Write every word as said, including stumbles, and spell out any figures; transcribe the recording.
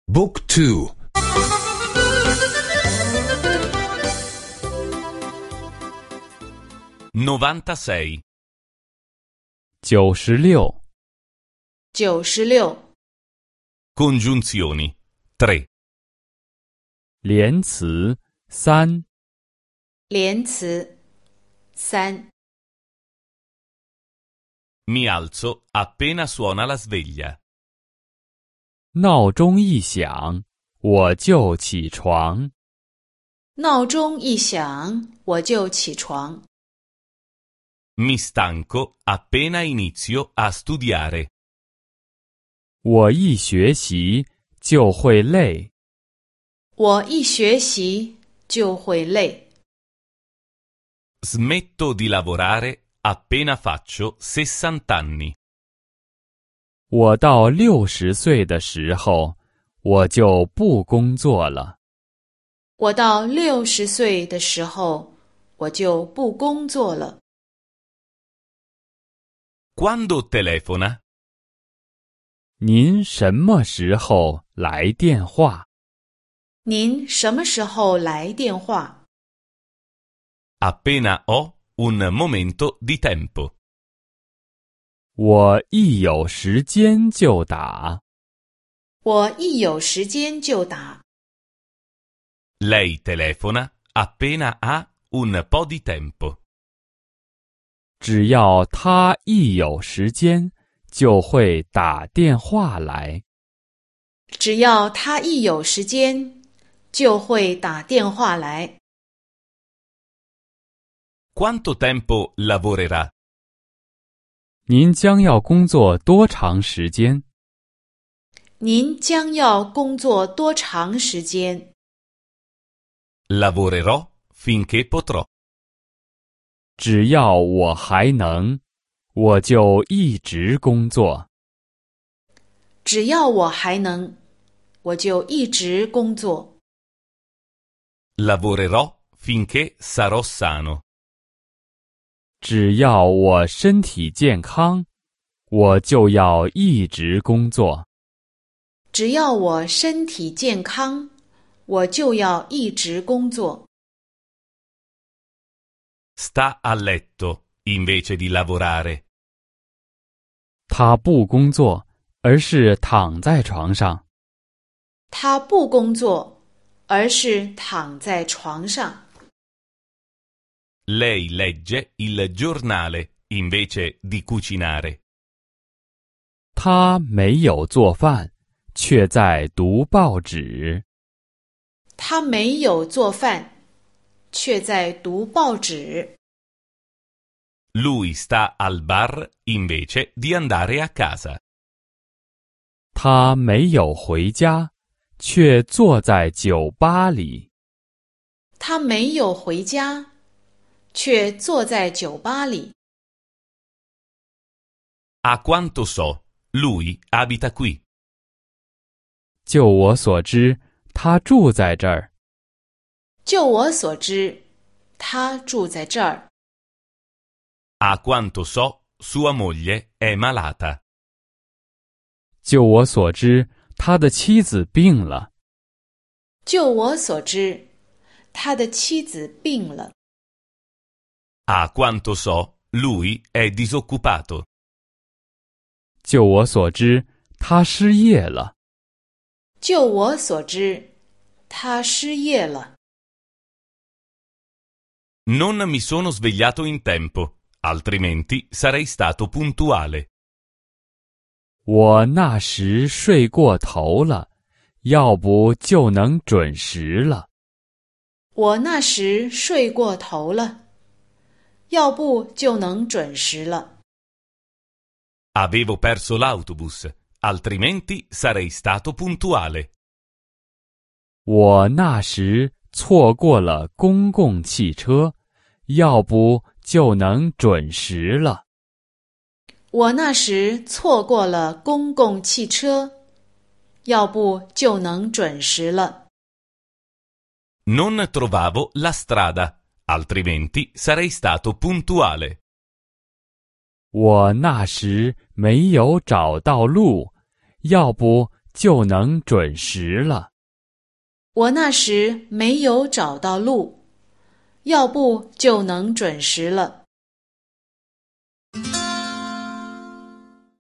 Book two. 96. 九十六， 九十六， Congiunzioni. tre. 连词三， 连词三。 Mi alzo appena suona la sveglia. 闹钟一响，我就起床。 闹钟一响，我就起床。 Mi stanco appena inizio a studiare. 我一学习就会累。 我一学习就会累。 Smetto di lavorare appena faccio sessanta anni. 我到六十岁的时候，我就不工作了。 我到六十岁的时候，我就不工作了。 Quando telefona? 您什么时候来电话？ 您什么时候来电话？ Appena ho un momento di tempo. 我一有时间就打。 我一有时间就打。 Lei telefona appena ha un po' di tempo. 只要他一有时间，就会打电话来。 只要他一有时间，就会打电话来。 Quanto tempo lavorerà? 您将要工作多长时间？ 您将要工作多长时间？ Lavorerò finché potrò. 只要我还能，我就一直工作。 只要我还能，我就一直工作。 Lavorerò finché sarò sano. 只要我身体健康，我就要一直工作。 只要我身体健康，我就要一直工作。 Sta a letto invece di lavorare. 他不工作，而是躺在床上。 他不工作，而是躺在床上。 Lei legge il giornale invece di cucinare. 他没有做饭，却在读报纸。 他没有做饭，却在读报纸。 Lui sta al bar invece di andare a casa. 他没有回家，却坐在酒吧里。 他没有回家，却坐在酒吧里。 A quanto so, lui abita qui. 就我所知，他住在这儿。 就我所知，他住在这儿。 A quanto so, sua moglie è malata. 就我所知，他的妻子病了。 就我所知，他的妻子病了。 A quanto so, lui è disoccupato. 就我所知，他失业了。 就我所知，他失业了。 Non mi sono svegliato in tempo, altrimenti sarei stato puntuale. 我那时睡过头了，要不就能准时了。 我那时睡过头了，要不就能准时了。 Avevo perso l'autobus, altrimenti sarei stato puntuale. 我那时错过了公共汽车，要不就能准时了。 我那时错过了公共汽车，要不就能准时了。 Non trovavo la strada, altrimenti sarei stato puntuale. 我那时没有找到路，要不就能准时了。 我那时没有找到路，要不就能准时了。